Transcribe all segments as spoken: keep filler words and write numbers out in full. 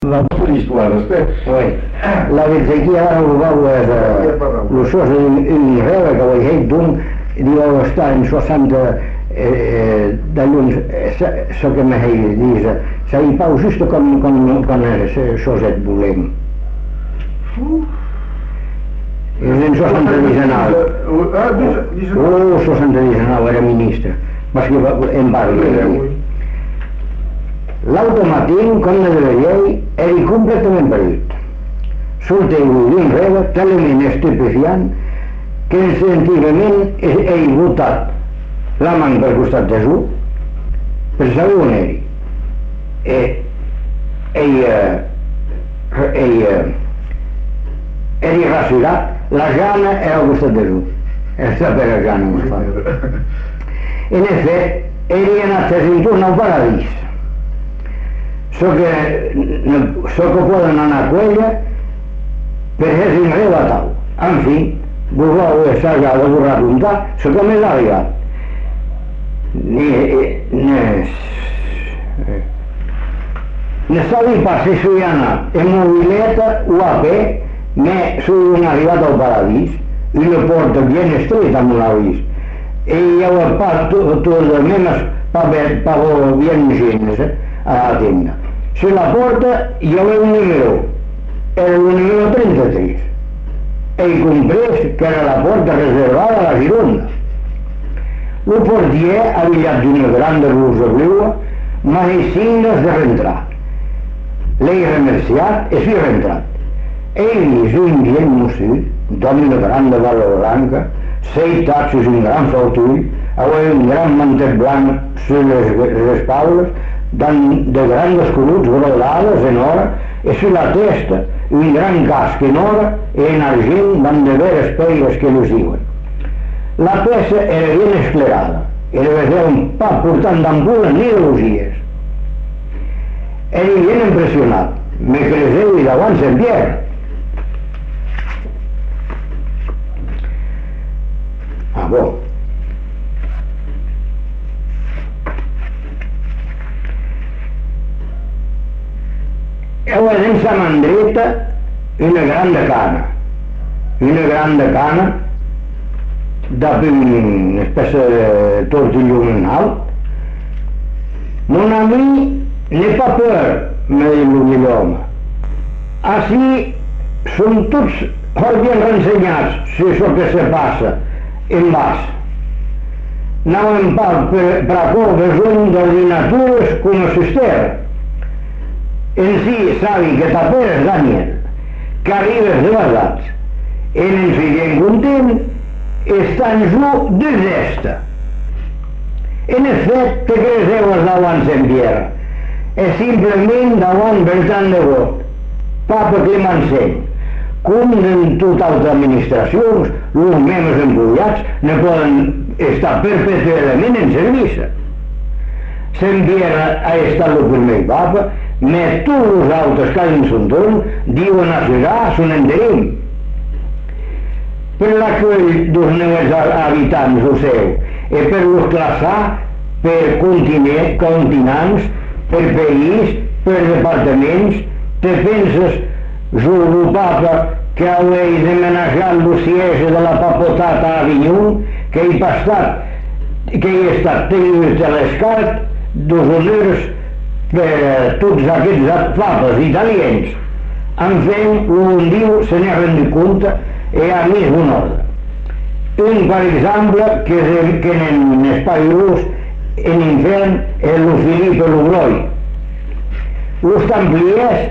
l'histoire, respect. Oui. La verzechia ara ho vau lo sos in reva que ho he d'un diu sta in soixante da llums so que me he dit ça y pau juste com com com soset volem. És en soixante-dix-nou. Oh, soixante-dix-nou era ministre. Vas que en parli. L'automatín, com de la llei, era completament perdut. Surte un reba, talment estupefient, que instintivament he botat la mà per costat de su, per saber on eri. Ell eri rasurat, la gana era al costat de su. Esta per la gana no es fa. En efecte, eri anat a ritorn al paradís. So que so que poden anar a quella per és inrebatal. En fi, vos vau estar ja de borrar comptar, so que m'he arribat. Ne sabi pas si soy anat en mobileta o a peu, me soy arribat al paradís i la porta bien estreta amb una vist. I ja ho he pas tot de menos pago bien gens a la tienda. Si la porta hi havia un número, era el número trenta-tres. Ell comprés que era la porta reservada a la Gironda. El portier, avillat d'una gran russa bleua, m'ha dit signes de reentrar. L'he remerciat i s'hi reentrat. Ell és un gent mossut, d'una gran de barba blanca, seis taxos un gran faltull, avui un gran mantet blanc sobre les espaules, de grans escuruts brodades en or, i sur la testa un gran casc en or i en argent van de veres peies que lucien. La peça era ben esclerada, i devia ser un pap portant d'ambules ni de lucies. Era ben impressionat, me creseu i davant se'n pierre. Ah, bo. Heu en sa mandreta una gran cana, una gran cana dopo una specie de tortillon alt. Mon ami, n'aie pas peur, me dit l'home. Així som tots molt ben rensenyats si això que se passa en vas. No hem pas per a cor besony d'ordinatures conocister. En si sabi que t'aperes, Daniel, que arribes de basats, en en si gent content, estan jo de gesta. En efecte, te creseu els davant se'n pierre, és simplement davant Bertran de Got, papa Clemencent, com en totes les administracions, els membres empullats no poden estar perpetuament en servici. Se'n pierre ha estat el primer papa, mais tots els altres que en son torn diuen a serà son enderim. Per l'accull dels nous habitants del seu i per los classar per continents, per país, per departaments, te penses sobre el papa que hauria de manejar el siège de la papautat a Avinyó, que hi ha estat, que hi ha estat tingut a l'escart dels honors per tots aquests papes italians. En fi, un diu se n'ha rendut compte i ha mis un ordre. Un, per exemple, que en espai rus, en infern, és el Filipe Lubroi. Els templiers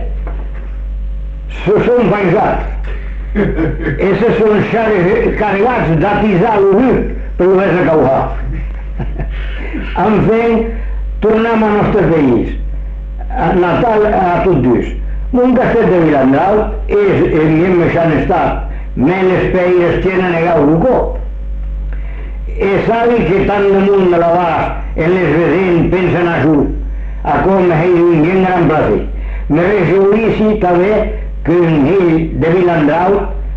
se són penjats. Esses són carregats d'atisar l'oblit per ho és a cauar. En fi, tornem al nostre país. Natal a tots dos. Un castet de Vilandrau és, evident, que han estat menes peires tenen a gau cop. I sabi que tant damunt de la base en les vecins pensen a su, a com he d'un gran placer. Me rejoïssi també que un fill de Vilandrau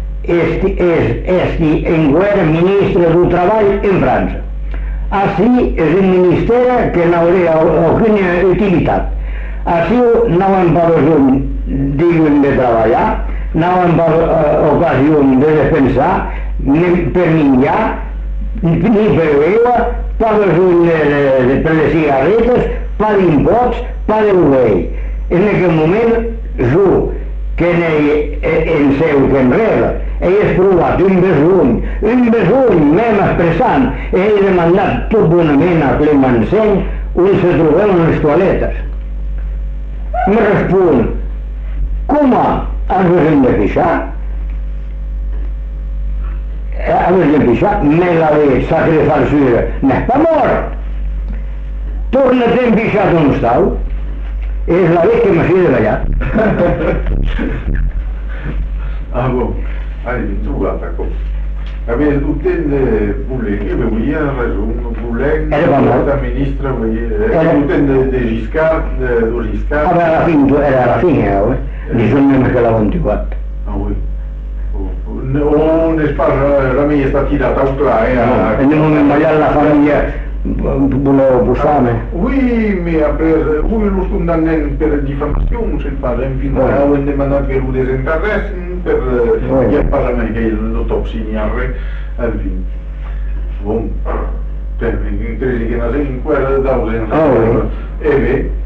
esti enguera ministre del Treball en França. Així és un ministeri que no hauria alguna utilitat. Així no hem pogut diguen de treballar, anaven per uh, ocasió de defensar, ni per menjar, ni per beure, per les ulles de, per les cigarretes, per d'impots, per d'ovell. En aquell moment, jo, que en, en seu que enrere, he provat un besuny, un besuny, m'hem expressant, he demandat tot d'una mena a Clemenceny on se trobeu les toaletes. Me respon, com ens hem de pixar? Ens de pixar, me la de sacrificar, n'és pa mort. Torna-te a pixar on estàu. És la vez que me fui de ballar. Ah bon, allez, tu vas, d'accord. Avete tutte le Boulen, io voglio ragione, Boulen, la ministra, tutte de Giscard, de Giscard. Vabbè, alla fine, era alla fine, eh? Bisogna che la ventiquattro. Ah oui. Non è pas la mia è stata tirata a là, eh? E nel momento ballar la famiglia volevo bussare. Oui, mais après, oui, lo condamnen per diffamazione, se il padre infine ha demandat che lo desenterressin per il Parlamento che l'autopsia al fin. Bon, credi che nasce in quella da e beh,